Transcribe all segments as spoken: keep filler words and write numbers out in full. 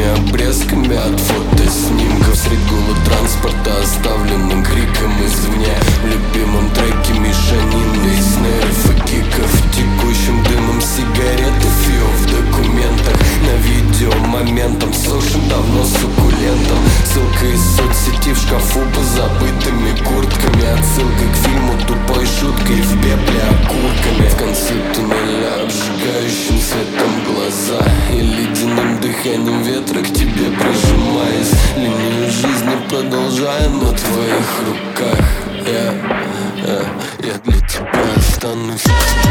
Короткими обрезками от фотоснимков средь гула транспорта, оставленным криком извне. В любимом треке мешанины из снэров и киков, текущим дымом сигареты, фью в документах. На видео моментом сушим давно суккулентом. Ссылка из соцсети в шкафу по забытыми куртками. Отсылка к фильму тупой шуткой в пепле окурками. В конце туннеля обжигающим светом глаза и ледяным дыханием ветра к тебе прижимаясь. Линию жизни продолжая на твоих руках. Я, я, я для тебя останусь.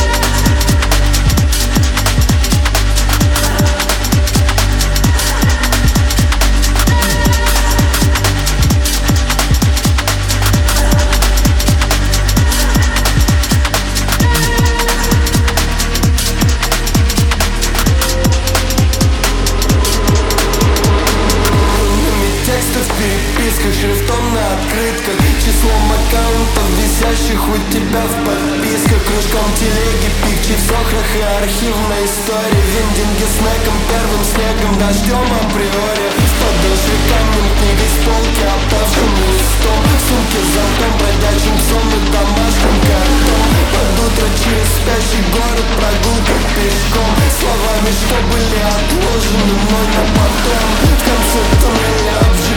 Переписках, шрифтом на открытках, числом аккаунтов, висящих у тебя в подписках, кружком телеги, пикчи в сохрах и архивной истории, вендинги снеком, первым снегом, дождем априори. В подошве камнем, книгой с полки, опавшим листом, в сумке с зонтом, бродячим псом и домашним котом. Под утро через спящий город прогулка пешком, словами, что были отложены, но на потом. В конце туннеля